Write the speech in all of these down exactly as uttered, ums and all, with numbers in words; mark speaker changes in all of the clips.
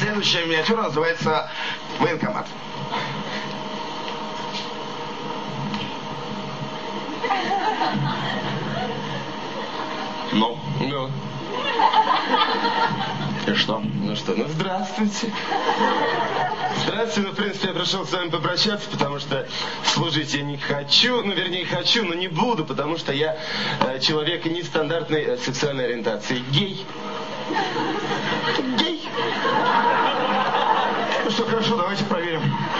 Speaker 1: следующая миниатюра называется «Военкомат». Ну?
Speaker 2: Ну?
Speaker 1: И что?
Speaker 2: Ну что, ну здравствуйте. Здравствуйте, ну, в принципе, я пришел с вами попрощаться, потому что служить я не хочу, ну, вернее, хочу, но не буду, потому что я э, человек нестандартной э, сексуальной ориентации. Гей.
Speaker 1: Гей. Ну что, хорошо, давайте проверим.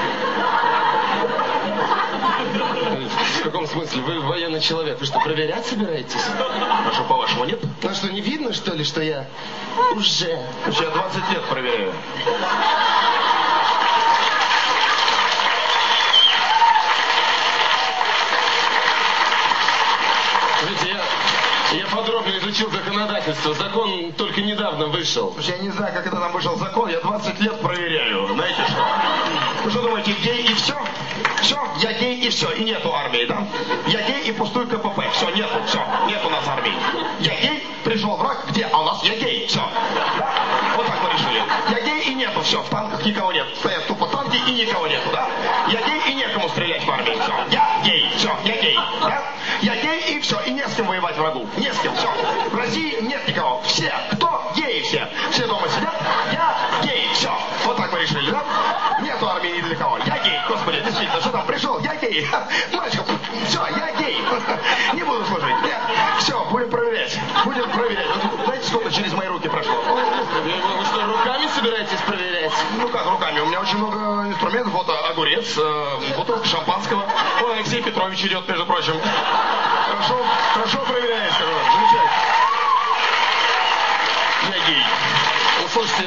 Speaker 2: В каком смысле? Вы военный человек. Вы что, проверять собираетесь?
Speaker 1: А что, по-вашему, нет?
Speaker 2: А что, не видно, что ли, что я уже...
Speaker 1: Я двадцать лет проверяю.
Speaker 2: Видите, я, я подробно изучил законодательство. Закон только недавно вышел.
Speaker 1: Слушай, я не знаю, как это там вышел закон. Я двадцать лет проверяю. Знаете что? Вы что думаете, гей и все? Все, я гей и все. И нету армии, да? Я гей и пустой КПП. Все, нету, все. Нет у нас армии. Я гей, пришел враг, где? А у нас я гей. Все. Да? Вот так мы решили. Я гей и нету, все. В танках никого нет. Стоят тупо танки и никого нету, да? Я гей и некому стрелять в армии. Все. Я гей. Все, я гей. Да? Я гей и все. И не с кем воевать врагу. Не с кем. Все. В России нет никого. Все. Кто? Геи все. Все дома сидят. Я гей. Все. Вот так мы решили, да? Нету армии ни для кого. Я гей. Господи, действительно, что там пришел? Я гей. Мальчик, все, я гей. Не буду служить. Нет. Все, будем проверять. Будем проверять. Вот, знаете, сколько через мои руки прошло?
Speaker 2: Вы что, руками собираетесь проверять?
Speaker 1: Ну как руками? У меня очень много инструментов. Вот огурец, э, бутылка шампанского. Ой, Алексей Петрович идет, между прочим. Хорошо, хорошо проверяет, скажу вам. Замечательно. Я гей.
Speaker 2: Ну, слушайте,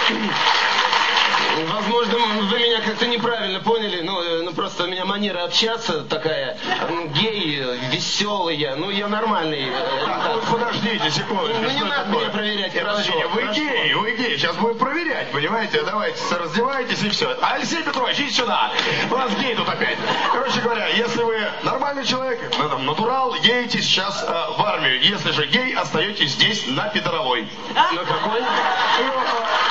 Speaker 2: возможно, вы меня как-то неправильно поняли. Ну, ну просто у меня манера общаться такая. Ну, гей, веселый я. Ну, я нормальный.
Speaker 1: Так, вот подождите секундочку.
Speaker 2: Ну, не надо
Speaker 1: такое?
Speaker 2: меня проверять.
Speaker 1: Нет,
Speaker 2: Хорошо,
Speaker 1: подождите, вы
Speaker 2: хорошо.
Speaker 1: гей, вы гей. Сейчас будем проверять, понимаете? Давайте, раздевайтесь и все. Алексей Петрович, иди сюда. У нас гей тут опять. Короче говоря, если вы нормальный человек, вы там натурал, едете сейчас э, в армию. Если же гей, остаетесь здесь на Пидоровой.
Speaker 2: На какой?
Speaker 1: Ну, э,